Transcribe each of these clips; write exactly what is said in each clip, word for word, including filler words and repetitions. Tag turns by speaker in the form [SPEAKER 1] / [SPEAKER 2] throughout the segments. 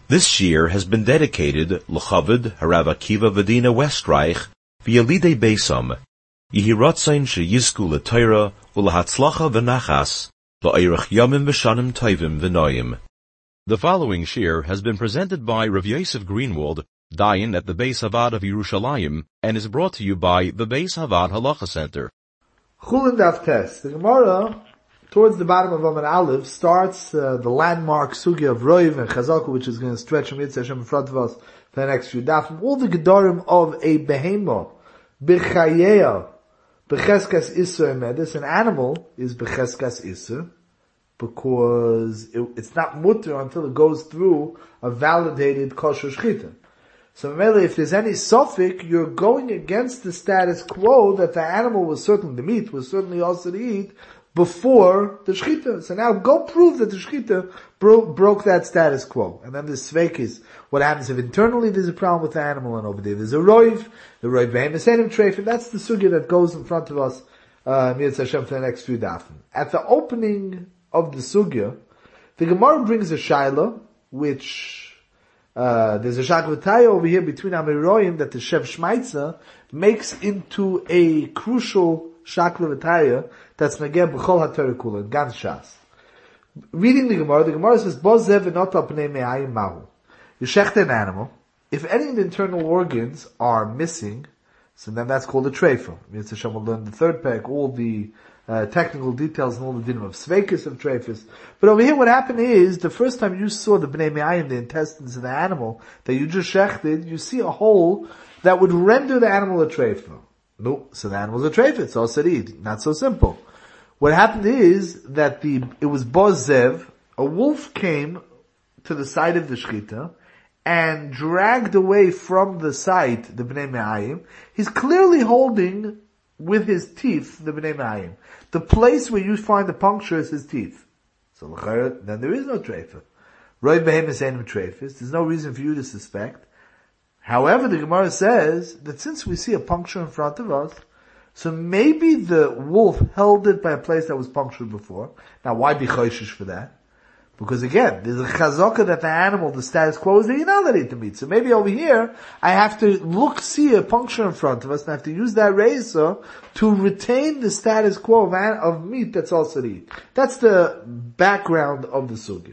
[SPEAKER 1] This year has been dedicated L'Chavod Harav Akiva V'Dina Westreich V'Yalidei Beisam Yehirotzain Sheyizku L'Torah U'Lahatzlacha V'Nachas L'Eirach Yomim V'Shanim Tovim V'Noyim. The following shir has been presented by Rav Yosef Greenwald, Dayan at the Beis Havad of Yerushalayim, and is brought to you by the Beis Havad Halacha Center.
[SPEAKER 2] Chulin Daf Tes. The Gemara, towards the bottom of Amud Aleph, starts uh, the landmark sugya of Roiv and Chazaku, which is going to stretch from Yitzhak Hashem in front of us for the next few daf. All the gedarim of a behemo, b'chayeya, b'cheskas isur medis, an animal is b'cheskas isur, because it, it's not mutter until it goes through a validated kosher shchita. So really, if there's any suffix, you're going against the status quo that the animal was certainly, the meat was certainly also to eat before the shchita. So now go prove that the shchita bro- broke that status quo. And then the sveik is what happens if internally there's a problem with the animal and over there there's a roiv, the roiv behemoth senim treif, and that's the sugya that goes in front of us, uh, Mitzvah Hashem for the next few dafim. At the opening of the sugya, the Gemara brings a shaila, which Uh, there's a shaklataya over here between Amiroyim that the Shev Shmaitza makes into a crucial shaklataya that's Nageh B'chol HaTorah Kula, in Gan Shas. Reading the Gemara, the Gemara says, Bozev v'nota pnei me'ayim mahu. You shecht an animal. If any of the internal organs are missing, so then that's called a treifa. Mitzvah Hashem will learn the third pack, all the Uh, technical details and all the dinim of sveikis of treifis. But over here what happened is, the first time you saw the bnei me'ayim, the intestines of the animal, that you just shechted, you see a hole that would render the animal a treifa. No, so the animal's a treifa, it's all sarid. Not so simple. What happened is, that the, it was bozev, a wolf came to the side of the shchita, and dragged away from the site, the bnei me'ayim. He's clearly holding with his teeth, the bnei me'ayim. The place where you find the puncture is his teeth. So then there is no treifa. Roiv behemoth senim treifis. There's no reason for you to suspect. However, the Gemara says that since we see a puncture in front of us, so maybe the wolf held it by a place that was punctured before. Now why be choishish for that? Because again, there's a chazaka that the animal, the status quo is that you're not allowed to eat the meat. So maybe over here, I have to look, see a puncture in front of us, and I have to use that razor to retain the status quo of, of meat that's also to eat. That's the background of the sugya.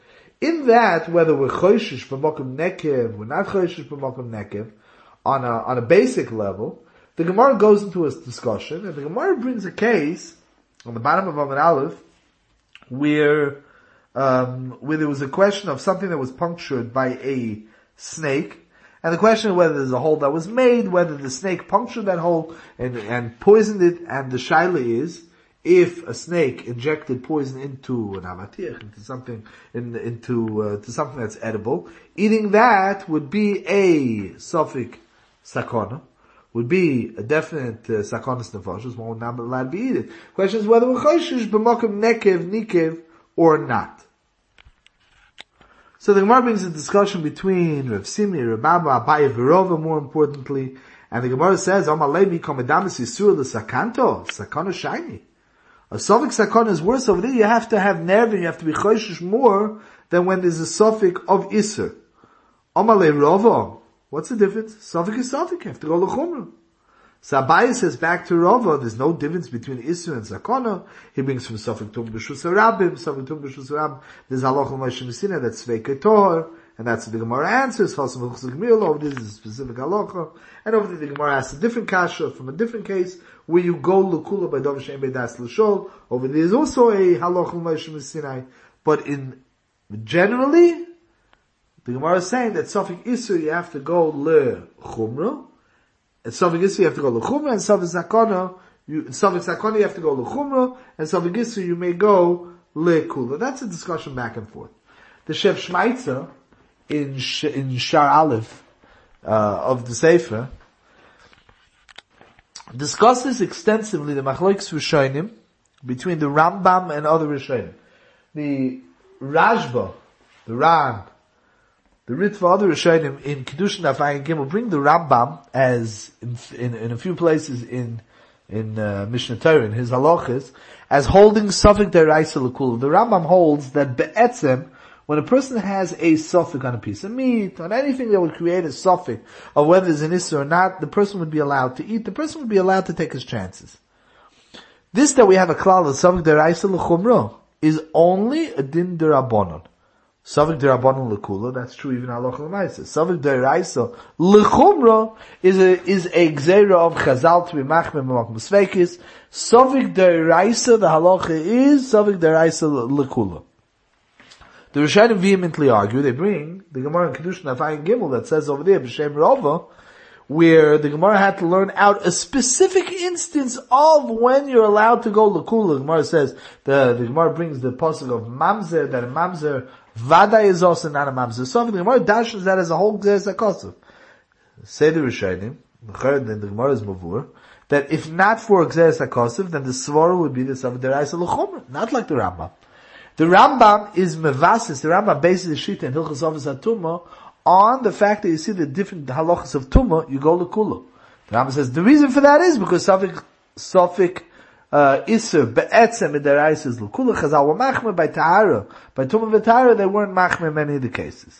[SPEAKER 2] In that, whether we're choishish b'mokum nekev, we're not choishish b'mokum nekev, on a, on a basic level, the Gemara goes into a discussion, and the Gemara brings a case, on the bottom of Amud Aleph, where Um, where there was a question of something that was punctured by a snake, and the question of whether there's a hole that was made, whether the snake punctured that hole and, and poisoned it, and the shaila is, if a snake injected poison into an avatich, into something, in, into, uh, to something that's edible, eating that would be a suffix sakona, would be a definite uh, sakonis nefashos, one would not be allowed to be eaten. Question is whether we're choshish b'mokum nekev, nikev, or not. So the Gemara brings a discussion between Rav Simi, Rav Abba, Abaye, Virova, more importantly, and the Gemara says, Omalevi komedamis yisur l'sakanto, sakana shiny. A suffix sakana is worse over there, you have to have nerve, and you have to be choishish more than when there's a suffix of isur. Omale Rova, what's the difference? Suffix is suffix, you have to go l'chumra. So Abaye says back to Rava, there's no difference between Isur and Sakana. He brings from Sofik Tum B'Shus Rabim, Sofik Tum B'Shus Rabim, there's Halach L'Moshe Messina, that's Sveike Tor, and that's what the Gemara answers, Chosam V'Chus L'Gmil, over this is a specific halacha, and over there the Gemara asks a different kasha from a different case, where you go L'Kula by Dov Shem B'Das L'Shol, over there is also a Halach L'Moshe Messina, but in, generally, the Gemara is saying that Sofik Isur you have to go L'Chumra, and Sofik Isur you have to go L'Chumra, and Sofik Sakana, you, Sofik Sakana you have to go L'Chumra, and Sofik Isur you may go L'Kula. That's a discussion back and forth. The Shev Shmaitza, in, Sh- in Shar Aleph, uh, of the Sefer, discusses extensively the Machlokes Rishonim, between the Rambam and other Rishonim. The Rashba, the Ran, the Ritva, other Rishonim in Kedushin Afayin Gimel bring the Rambam as in, in, in a few places in in uh, Mishnah Torah in his halachas as holding Sofik Deraisa L'Kula. The Rambam holds that be'etzem when a person has a suffix on a piece of meat, on anything that would create a suffix of whether there's an issur or not, the person would be allowed to eat, the person would be allowed to take his chances. This that we have a klal of suffix deraisa l'chumra is only a din derabanan. Suffix derabanan l'kula, that's true even halacha l'maisa. Suffix deraisa l'chumra is a, is a gzeira of chazal to be machmir b'makom sveikis. Suffix deraisa, the halacha is suffix deraisa l'kula. The Rishonim vehemently argue, they bring the Gemara in Kedushin Afayin Gimel that says over there, B'Shem Rava, where the Gemara had to learn out a specific instance of when you're allowed to go l'kula. The Gemara says, the, the Gemara brings the pasuk of mamzer, that a mamzer, vada is also not a mamzer. So the Gemara dashes that as a whole gzeres hakosov. Say the Rishonim, then the Gemara is mavur, that if not for gzeres hakosov, then the svara would be the saved deraisa l'chumra, not like the Rambam. The Rambam is mevasis, the Rambam bases the shita in Hilchos Avos HaTumah on the fact that you see the different halachas of Tumah, you go l'kula. The Rambam says the reason for that is because Safik, Safik, uh, Isser, Be'etzem, Midaraisa is l'kula, Chazal were machmer by Tahara. By Tumah v'Tahara, they weren't machmer in many of the cases.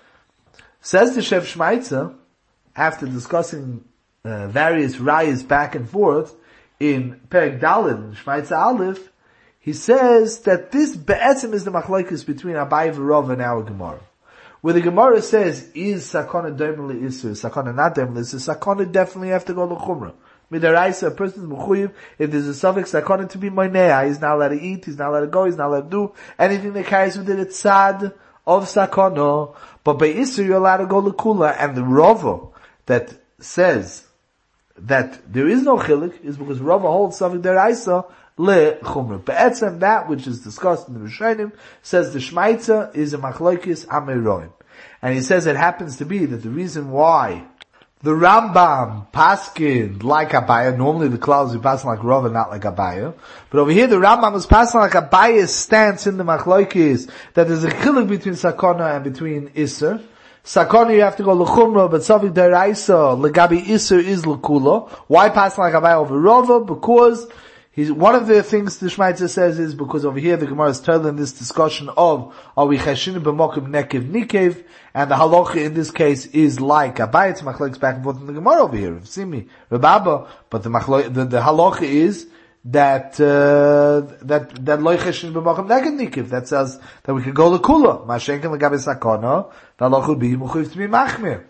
[SPEAKER 2] Says the Shev Shmaitza, after discussing uh, various rayas back and forth, in Perek Daled, Shmaitza Aleph, he says that this be'etzim is the machlokes between Abaye and Rav and our Gemara. Where the Gemara says, is sakana daimli isur, sakana not daimli isur, sakana definitely have to go to chumrah. Midaraisa, a person is mechuyev, if there's a suffix sakana to be moinea, he's not allowed to eat, he's not allowed to go, he's not allowed to do anything that carries with it, it's tzad of sakana. But by isur, you're allowed to go to kula, and the Rava that says that there is no chilik is because Rava holds suffix deraisa, le chumra. Be'etzem, that which is discussed in the Rishonim, says the Shmaitza is a machlokes ameroim. And he says it happens to be that the reason why the Rambam paskin like Abaye, normally the clouds are passing like Rava, not like Abaye, but over here the Rambam is passing like Abaye's stance in the machlokes, that there's a chiluk between sakana and between Isser. Sakana you have to go l'chumra, but Safik deraisa, legabi Isser is l'kula. Why passing like Abaye over Rava? Because He's, one of the things the Shmaitzer says is because over here the Gemara is telling this discussion of are we cheshin b'mokim nekev nikev, and the halacha in this case is like Abaye. It's machlokes back and forth in the Gemara over here. Simi, Rababa, but the machlok, the, the halacha is that uh, that that loy cheshin b'mokim nekev nikev. That says that we could go l'kula. Mashenken l'gabe sakana. The halacha would be mechuyev to be machmir.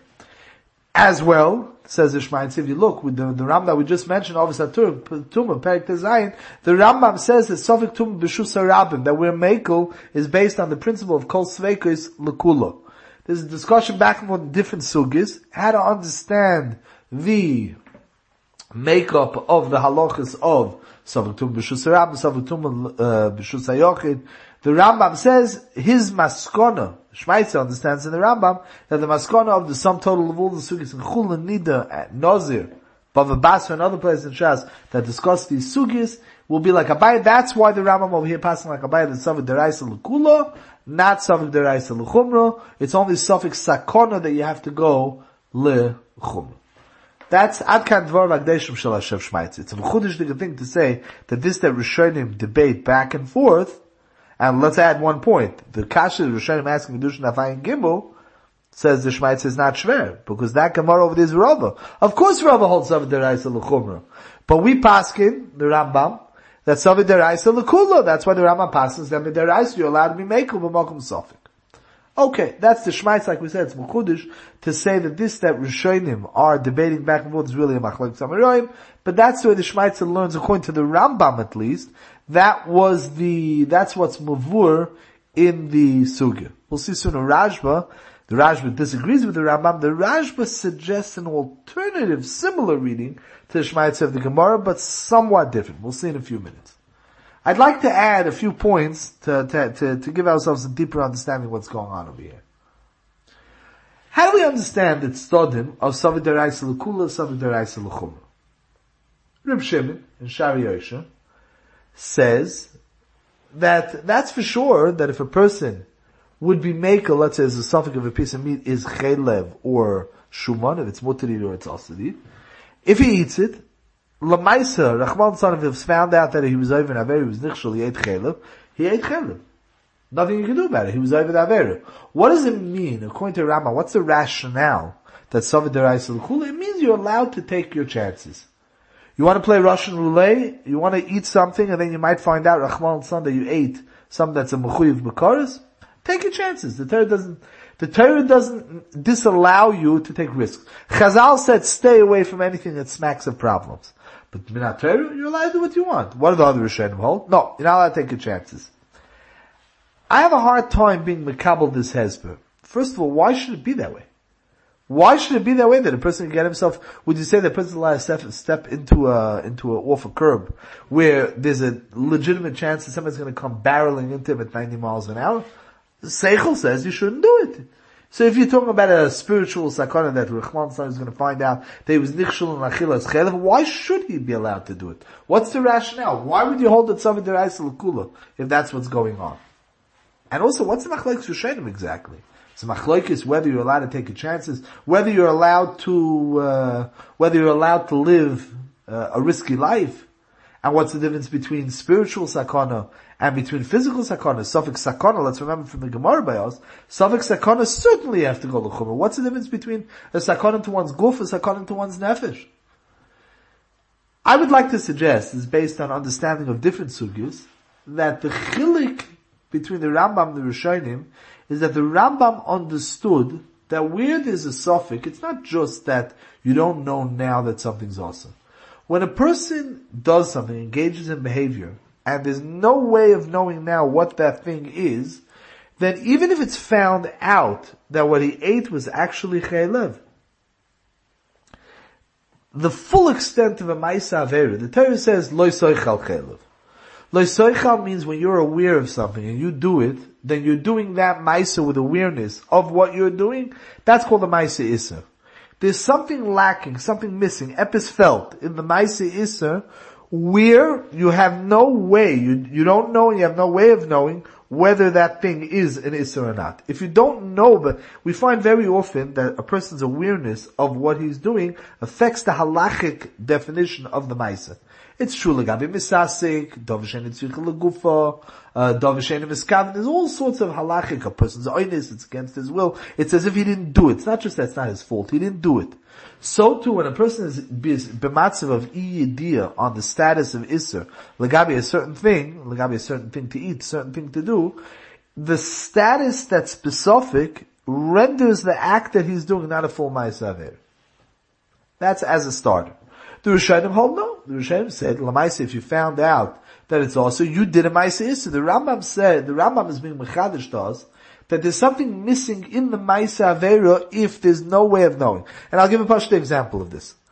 [SPEAKER 2] As well, says the Shmaitzer, if you look with the, the Rambam that we just mentioned, obviously Tumah, Perek Tezayin, the Rambam says that Sofik Tumah B'Shus HaRabim, that where Mekel is based on the principle of Kol Sveikos L'Kula. There's a discussion back and forth in different sugis, how to understand the makeup of the halachas of Sofik Tumah B'Shus HaRabim, Sofik Tumah B'Shus HaYochid. The Rambam says his maskona, Shmaitzer understands in the Rambam, that the maskona of the sum total of all the sugis in Chul and Nida, at Nozir, Bava Basra and other places in Shas that discuss these sugis will be like Abaye. That's why the Rambam over here passing like Abaye, the Safik deraisa l'kula, not Safik deraisa l'chumra. It's only Safik sakona that you have to go l'chumra. That's Adkan Dvar Vagdeshim Shel Hashem Shmaitzer. It's a mechudish thing to say that this that Rishonim debate back and forth. And let's add one point. The Kasha Rishonim asking Kedushin Afayin Gimel says the Shmaitzer is not shver, because that Gemara over there is Rava. Of course Rava holds Safik deraisa l'chumra. But we paskin, the Rambam, that Safik deraisa l'kula. That's why the Rambam passes that with deraisa you're allowed to be mekel b'mokum Safik. Okay, that's the Shmaitzer, like we said, it's Mechudish, to say that this that Rishonim are debating back and forth is really a machlokes ameroim, but that's the way the Shmaitzer learns, according to the Rambam at least. That was the, that's what's mavur in the sugya. We'll see soon a Rashba. The Rashba disagrees with the Rambam. The Rashba suggests an alternative, similar reading to the Shmaitzer of the Gemara, but somewhat different. We'll see in a few minutes. I'd like to add a few points to, to, to, to give ourselves a deeper understanding of what's going on over here. How do we understand the tzodim of Safik deraisa l'kula, Safik deraisa l'chumra? Reb Shimon in Shari Yosha says that that's for sure that if a person would be makel, let's say as a suffix of a piece of meat is chelev or shuman, if it's mutarid or it's asadid, if he eats it, lamaisa, Rachman son of it's found out that he was over in Aver, he was nichshel, he ate chelev, he ate chelev. Nothing you can do about it. He was over the Avera. What does it mean, according to Rambam? What's the rationale that Savid Deraisa L'Kula? It means you're allowed to take your chances. You want to play Russian roulette, you want to eat something, and then you might find out, Rahman al that you ate something that's a Mechuyev B'Karas. Take your chances. The Torah doesn't, the Torah doesn't disallow you to take risks. Chazal said stay away from anything that smacks of problems. But Minat Torah, you're allowed to do what you want. What do the other Rishonim hold? No, you're not allowed to take your chances. I have a hard time being makabel this hezber. First of all, why should it be that way? Why should it be that way that a person can get himself, would you say that a person is allowed to step, step into a, into a, off a curb where there's a legitimate chance that somebody's going to come barreling into him at ninety miles an hour? Seichel says you shouldn't do it. So if you're talking about a spiritual sakana that Rahman is going to find out that he was nichshul and achilas chelev, why should he be allowed to do it? What's the rationale? Why would you hold it Savid Deraisa L'Kula if that's what's going on? And also, what's the machlokes Rishonim exactly? So machlokes whether you're allowed to take your chances, whether you're allowed to, uh, whether you're allowed to live uh, a risky life, and what's the difference between spiritual sakana and between physical sakana? Suffix sakana, let's remember from the Gemara by us, suffix sakana certainly have to go l'chumrah. What's the difference between a sakana to one's guf and a sakana to one's nefesh? I would like to suggest, is based on understanding of different sugyas, that the chilik between the Rambam and the Rishonim is that the Rambam understood that where there's a suffix, it's not just that you don't know now that something's awesome. When a person does something, engages in behavior, and there's no way of knowing now what that thing is, then even if it's found out that what he ate was actually chaylev, the full extent of a ma'isa avera, the Torah says, lo soichal chaylev. Lo soichal means when you're aware of something and you do it, then you're doing that ma'isa with awareness of what you're doing. That's called the ma'isa isser. There's something lacking, something missing, epis felt in the ma'isa isser, where you have no way, you, you don't know and you have no way of knowing whether that thing is an isser or not. If you don't know, but we find very often that a person's awareness of what he's doing affects the halachic definition of the ma'isa. It's true, legabi misasik, dovashen itzvich legufa, dovashen miskav. There's all sorts of halachic. A person's oinus, it's against his will. It's as if he didn't do it. It's not just that it's not his fault. He didn't do it. So too, when a person is b'matzav of iyidiyah on the status of isser, legabi a certain thing, legabi a certain thing to eat, certain thing to do, the status that's specific renders the act that he's doing not a full ma'aseh aver. That's as a starter. The Rishonim hold no. The Rishonim said, Lamaisa, if you found out that it's also, you did a Maisa Issa. The Rambam said, the Rambam is being Mechadish to us, that there's something missing in the Maisa Avera if there's no way of knowing. And I'll give a pashto example of this.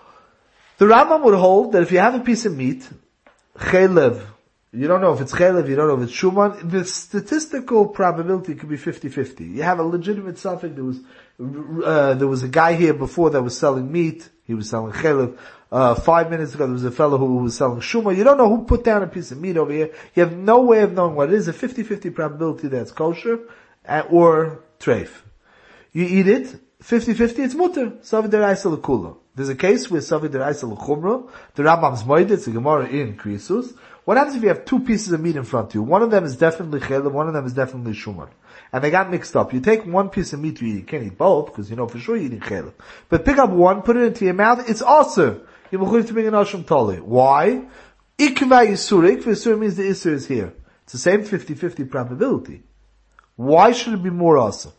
[SPEAKER 2] The Rambam would hold that if you have a piece of meat, chaylev, you don't know if it's chaylev, you don't know if it's shuman, the statistical probability could be fifty-fifty. You have a legitimate suffix. There was, uh, there was a guy here before that was selling meat. He was selling chaylev. Uh, five minutes ago there was a fellow who was selling shuma. You don't know who put down a piece of meat over here. You have no way of knowing what it is. A fifty-fifty probability that it's kosher, uh, or treif. You eat it, fifty-fifty, it's mutter. Savid deraisa l'kula. There's a case where Savid deraisa l'chumra, the Rambam's moed, it's a Gemara in Krisus. What happens if you have two pieces of meat in front of you? One of them is definitely chaylev, one of them is definitely shumar. And they got mixed up. You take one piece of meat you eat, you can't eat both, because you know for sure you're eating chaylev. But pick up one, put it into your mouth, it's awesome. You're mechuyev to bring an asham tali. Why? Ikva yisur, ikva yisur means the isur is here. It's the same fifty-fifty probability. Why should it be more awesome?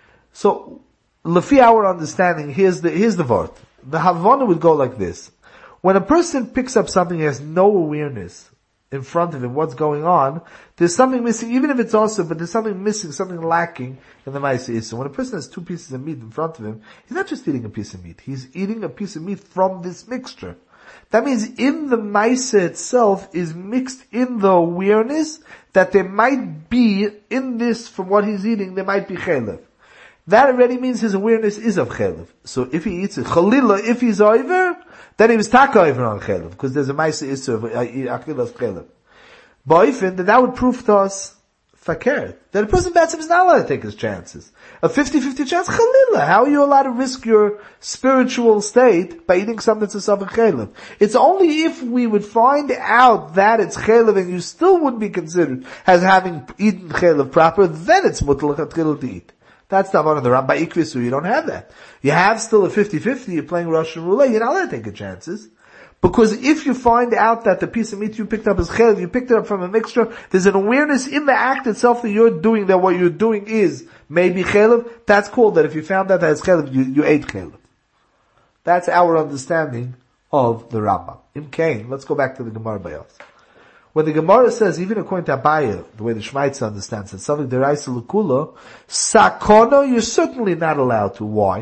[SPEAKER 2] So, lefi our understanding, here's the, here's the vart. The Havana would go like this. When a person picks up something he has no awareness in front of him, what's going on, there's something missing, even if it's awesome, but there's something missing, something lacking in the Maisa Issa. When a person has two pieces of meat in front of him, he's not just eating a piece of meat, he's eating a piece of meat from this mixture. That means in the Maisa itself is mixed in the awareness that there might be, in this, from what he's eating, there might be chaylev. That already means his awareness is of chaylev. So if he eats it, chalila, if he's over, then he was taka over on chaylev, because there's a Maisa Issa of achilas chaylev. But if that would prove to us, fakert. That a person Batsim is not allowed to take his chances. A fifty-fifty chance, chalila. How are you allowed to risk your spiritual state by eating something that's a Safek Chaylev? It's only if we would find out that it's Chaylev and you still wouldn't be considered as having eaten Chaylev proper, then it's mutal lechatchila to eat. That's the one of the Rambam Ikvisu. You don't have that. You have still a fifty-fifty, you're playing Russian roulette, you're not allowed to take your chances. Because if you find out that the piece of meat you picked up is chaylev, you picked it up from a mixture, there's an awareness in the act itself that you're doing, that what you're doing is maybe chaylev, that's cool, that if you found out that it's chaylev, you, you ate chaylev. That's our understanding of the Rambam. In Cain, let's go back to the Gemara Bayos. When the Gemara says, even according to Abaye, the way the Shmaitza understands it, something deraisa l'kula, sakono, you're certainly not allowed to. Why?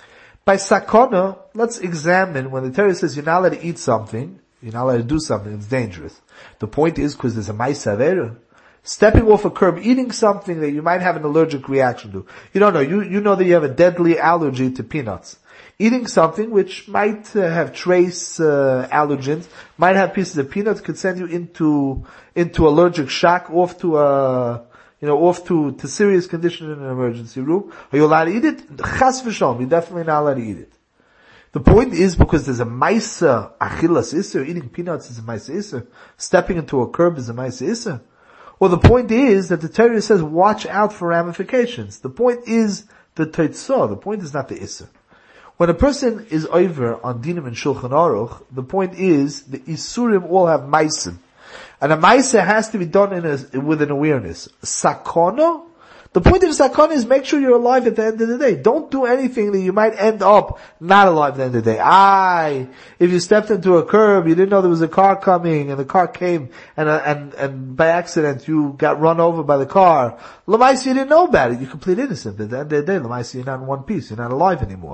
[SPEAKER 2] By sakona, let's examine, when the Torah says you're not allowed to eat something, you're not allowed to do something, it's dangerous. The point is, because there's a ma'isa avera. Stepping off a curb, eating something that you might have an allergic reaction to. You don't know, you, you know that you have a deadly allergy to peanuts. Eating something which might uh, have trace uh, allergens, might have pieces of peanuts, could send you into, into allergic shock, off to a, you know, off to, to serious condition in an emergency room. Are you allowed to eat it? Chas v'shalom, you're definitely not allowed to eat it. The point is, because there's a maisa achilas iser, eating peanuts is a maisa iser, stepping into a curb is a maisa iser. Well, the point is that the Torah says watch out for ramifications. The point is the teitzah, the point is not the iser. When a person is over on dinim and shulchan aruch, the point is the isurim all have maisim. And a maisa has to be done in a, with an awareness. Sakona? The point of sakona is make sure you're alive at the end of the day. Don't do anything that you might end up not alive at the end of the day. Aye, if you stepped into a curb, you didn't know there was a car coming, and the car came, and uh, and and by accident you got run over by the car. Lamaisa, you didn't know about it. You're completely innocent. At the end of the day, Lamaisa, you're not in one piece. You're not alive anymore.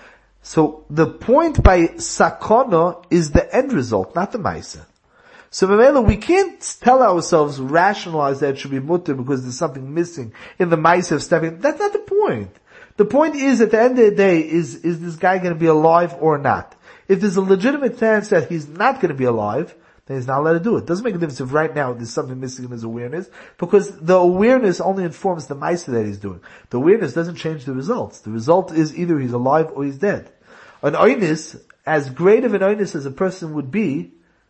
[SPEAKER 2] So the point by sakona is the end result, not the maisa. So Mamela, we can't tell ourselves, rationalize that it should be mutter because there's something missing in the maisa of stepping. That's not the point. The point is, at the end of the day, is, is this guy going to be alive or not? If there's a legitimate chance that he's not going to be alive, then he's not allowed to do it. Doesn't make a difference if right now there's something missing in his awareness, because the awareness only informs the maisa that he's doing. The awareness doesn't change the results. The result is either he's alive or he's dead. An oinus, as great of an oinus as a person would be,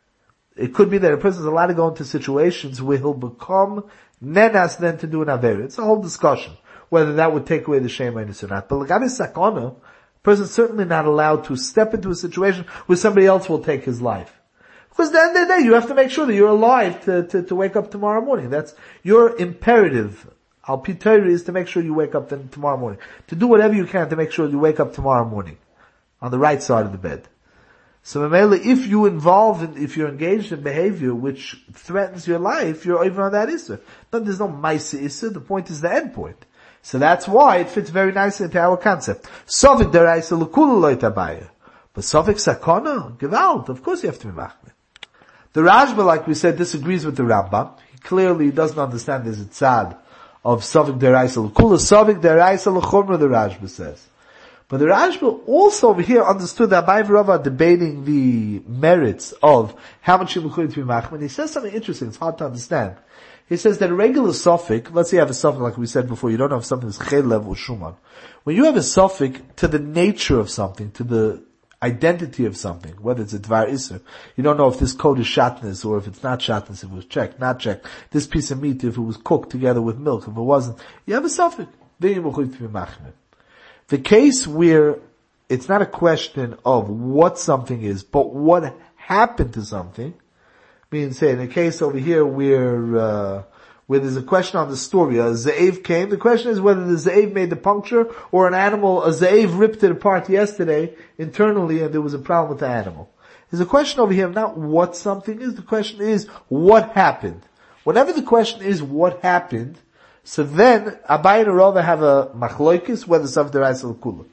[SPEAKER 2] it could be that a person is allowed to go into situations where he'll become nenas then to do an aver. It's a whole discussion whether that would take away the shame oinus or not. But l'gabe sakona, a person is certainly not allowed to step into a situation where somebody else will take his life. Because at the end of the day, you have to make sure that you're alive to, to, to wake up tomorrow morning. That's your imperative. Al pi Torah is to make sure you wake up then tomorrow morning. To do whatever you can to make sure you wake up tomorrow morning on the right side of the bed. So Mamela, if you involve in, if you're engaged in behavior which threatens your life, you're over on that issur. But there's no maisa issur, the point is the end point. So that's why it fits very nicely into our concept. Sofik deraisa l'kula lo itabaya. But Sofik sakona, gewalt, of course you have to be machmir. The Rashba, like we said, disagrees with the Rambam. He clearly doesn't understand this tzad of Sofik deraisa l'kula. Sofik deraisa l'chumra, the Rashba says. But the Rashba also over here understood that Abaye Rav are debating the merits of how much you to be machmir. He says something interesting, it's hard to understand. He says that a regular suffix, let's say you have a suffix like we said before, you don't know if something is chaylev or shuman. When you have a suffix to the nature of something, to the identity of something, whether it's a dvar iser, you don't know if this coat is shatnez or if it's not shatnez, if it was checked, not checked. This piece of meat, if it was cooked together with milk, if it wasn't, you have a suffix. Then you're to be machmir. The case where it's not a question of what something is, but what happened to something, means, say, in a case over here where, uh, where there's a question on the story, a ze'ev came, the question is whether the ze'ev made the puncture, or an animal, a ze'ev ripped it apart yesterday, internally, and there was a problem with the animal. There's a question over here of not what something is, the question is what happened. Whenever the question is what happened, so then, Abaye and Rava have a machloikis, whether it's of the rice or kula.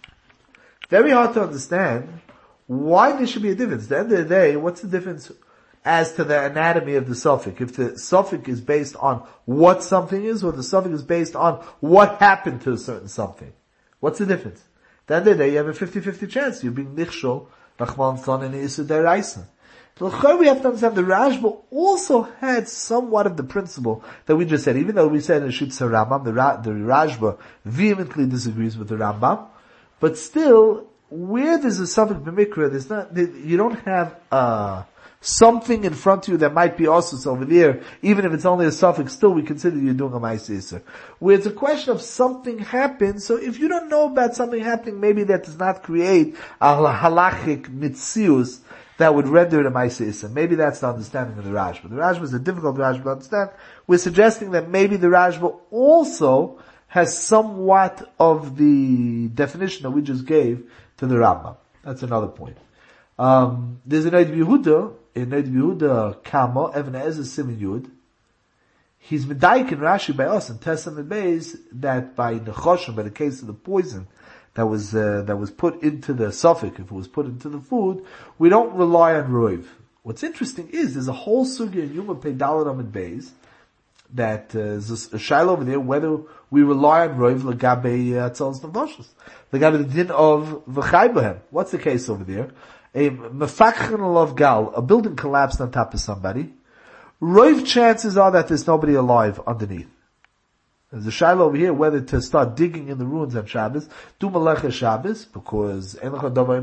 [SPEAKER 2] Very hard to understand why there should be a difference. At the end of the day, what's the difference as to the anatomy of the suffix? If the suffix is based on what something is, or the suffix is based on what happened to a certain something. What's the difference? At the end of the day, you have a fifty-fifty chance. You're being nichshol, Rachman Tzon, and Isur Deraisa. We have to understand the Rashba also had somewhat of the principle that we just said, even though we said in Shitza Rambam, the, Ra- the Rashba vehemently disagrees with the Rambam, but still, where there's a suffix b'mikra, there's not, you don't have, uh, something in front of you that might be osus over there, even if it's only a suffix, still we consider you doing a ma'aseh iser. Where it's a question of something happened, so if you don't know about something happening, maybe that does not create a halachic mitzius that would render it a ma'aseh iser. Maybe that's the understanding of the Rashba. The Rashba is a difficult Rashba to understand. We're suggesting that maybe the Rashba also has somewhat of the definition that we just gave to the Rambam. That's another point. Um, there's an Eid Yehuda, in Eid Yehuda Kama, Even HaEzer Siman Yud. He's medayik in Rashi by us in Testament Beis that by Nechoshim, by the case of the poison that was, uh, that was put into the suffix, if it was put into the food, we don't rely on Roiv. What's interesting is, there's a whole sugya in Yuma Pei Daled Amud Beis, that, uh, is a, a shaila over there, whether we rely on Roiv L'gabe Atzalos Nefashos. L'gabe the din of V'chai B'hem. What's the case over there? A mefakchen of gal, a building collapsed on top of somebody. Roiv chances are that there's nobody alive underneath. There's a shaila over here whether to start digging in the ruins on Shabbos, do Melecha Shabbos, because on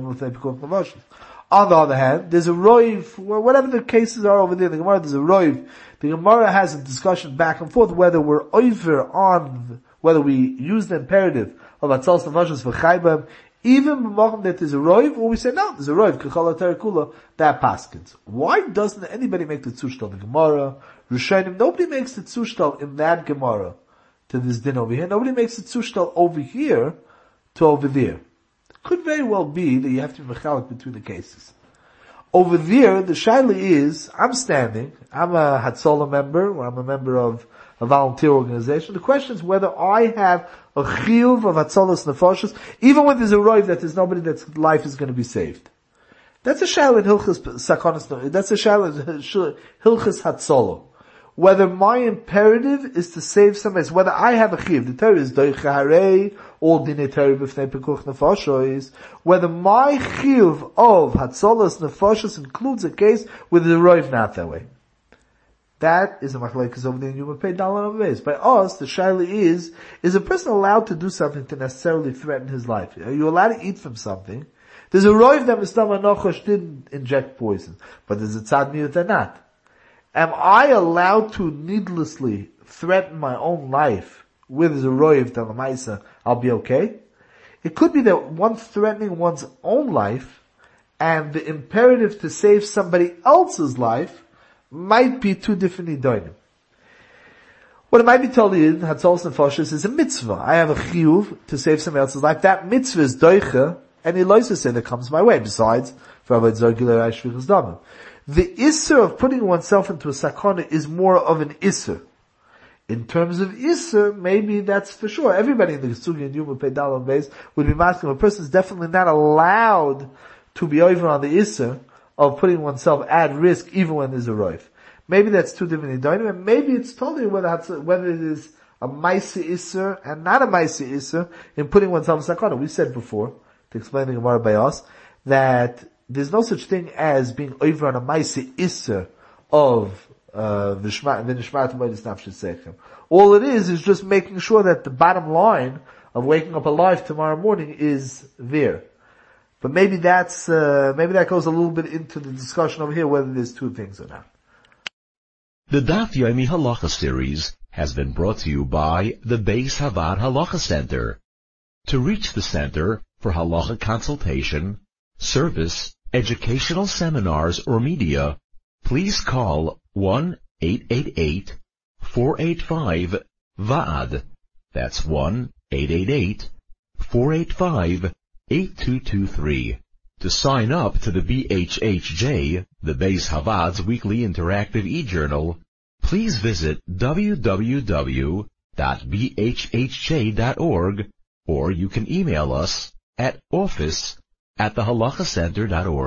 [SPEAKER 2] the other hand, there's a roiv, whatever the cases are over there, the Gemara, there's a roiv. The Gemara has a discussion back and forth whether we're over on, whether we use the imperative of Atzalos Nefashos for Chaybam, even b'mochem that there's a roiv, or we say no, there's a roiv, k'chol terakula, that paskins. Why doesn't anybody make the tzushtal in the Gemara? Rishonim, nobody makes the tzushtal in that Gemara to this din over here. Nobody makes the tzushtal over here to over there. It could very well be that you have to be mechalik between the cases. Over there, the shaila is, I'm standing, I'm a Hatzolah member, or I'm a member of a volunteer organization. The question is whether I have a chiyuv of Hatzolos Nefashos, even when there's a roiv that there's nobody that's life is going to be saved. That's a shaila in Hilchas Sakonis, that's a shaila in Hilchas Hatzolah. Whether my imperative is to save somebody, whether I have a chiyuv, the Torah is doicha harei, all dinei Torah b'fnei pekuch nefashos, whether my chiyuv of Hatzolos Nefashos includes a case where the roiv not that way. That is a machlekes over there in Yuma Pei Daled Amud Beis. By us, the shaila is, is a person allowed to do something to necessarily threaten his life? Are you allowed to eat from something? There's a roiv that Mistama Nochosh didn't inject poison, but there's a tzad miyut that not. Am I allowed to needlessly threaten my own life with a roiv that l'maisa I'll be okay? It could be that one threatening one's own life and the imperative to save somebody else's life might be two different idonim. What it might be told you in Hatzolos Nefashos is a mitzvah. I have a chiyuv to save somebody else's life. That mitzvah is doicha, and Eloisa said that comes my way. Besides, for avoid zorgilei shvichas damim. The isser of putting oneself into a sakana is more of an isser. In terms of isser, maybe that's for sure. Everybody in the Gesugi and Yuma Pei Daled Amud Beis would be masking. A person is definitely not allowed to be over on the isser of putting oneself at risk even when there's a roiv. Maybe that's two different idonim, and maybe it's totally whether whether it is a ma'aseh iser and not a ma'aseh iser in putting oneself in sakana. We said before, to explain the Gemara by us, that there's no such thing as being over on a ma'aseh iser of v'nishmat b'nei nafshei sechem. All it is is just making sure that the bottom line of waking up alive tomorrow morning is there. But maybe that's, uh, maybe that goes a little bit into the discussion over here, whether there's two things or not.
[SPEAKER 1] The Daf Yomi Halacha series has been brought to you by the Beis Havad Halacha Center. To reach the center for halacha consultation, service, educational seminars, or media, please call one eight eight eight, four eight five, V A D. That's one eight eight eight, four eight five, eight two two three. To sign up to the B H H J, the Beis Havad's weekly interactive e-journal, please visit w w w dot b h h j dot org, or you can email us at office at the halacha center dot org.